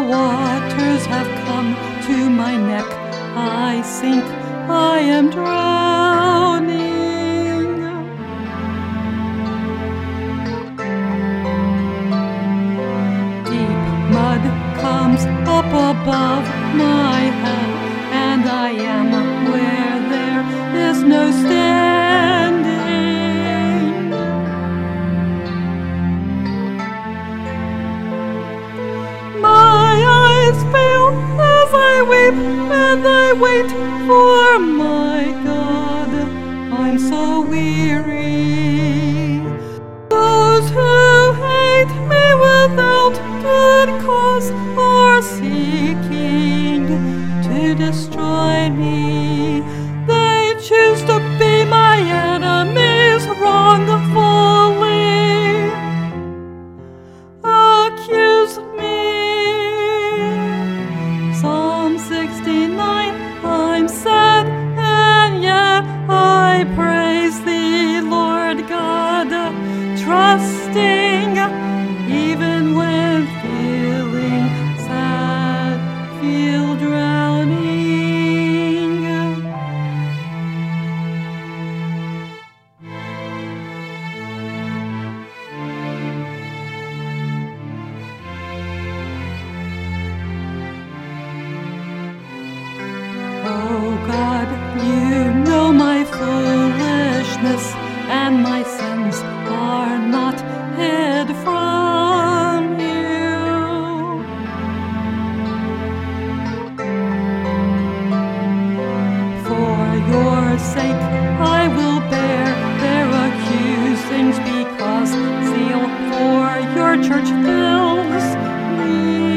waters have come to my neck. I sink, I am drowning. Deep mud comes up above my head, and I am where there is no standing. My eyes fail as I weep, and I wait for my God. I'm so weary. Those who hate me without good cause are seeking to destroy me. They choose to be my enemies wrongfully. Accuse me. Psalm 69, I'm sad, and yet I praise thee, Lord God, trusting even when feeling sad, feel drowning. Oh God, you know my foolishness, and my sins are not hid from you. For your sake I will bear their accusings, because zeal for your church fills me.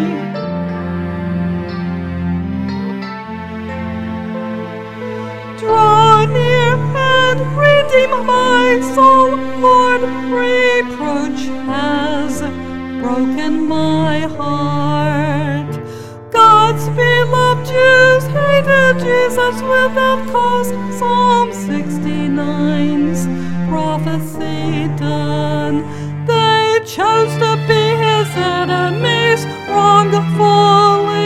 Draw near and redeem my soul, Lord. Reproach has broken my heart. God's beloved Jews hated Jesus without cause. Psalm 69's prophecy done. They chose to be his enemies wrongfully.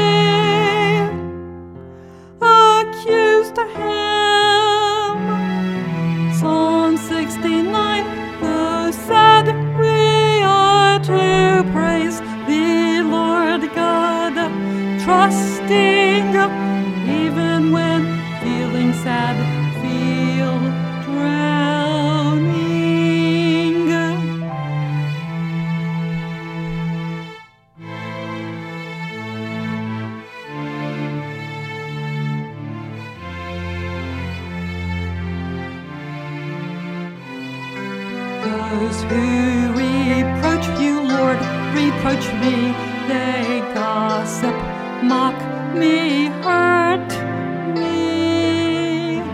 Accused him. Psalm 69, though sad, we are to praise thee, Lord God, trusting even when feeling sad, feel drowning. Those who reproach you, Lord, reproach me. They gossip, mock me, hurt me.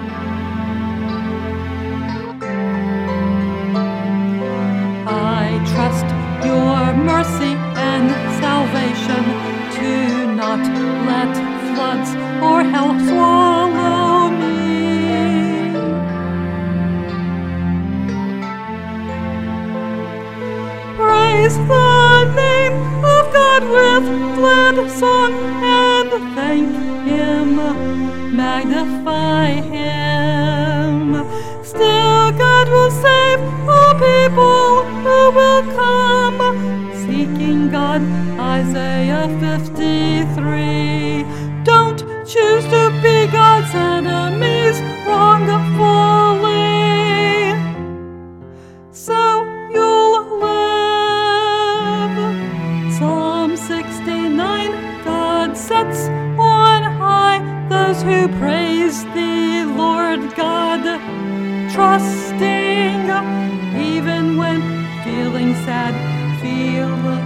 I trust your mercy and salvation, to not let floods or hell swallow me. Praise the name of God with glad song, and thank him, magnify him. Still God will save all people who will come, seeking God, Isaiah 53. Don't choose to be God's enemies wrongfully, so you'll live. Psalm 69, God sets on high those who praise thee, Lord God, trusting even when feeling sad, feel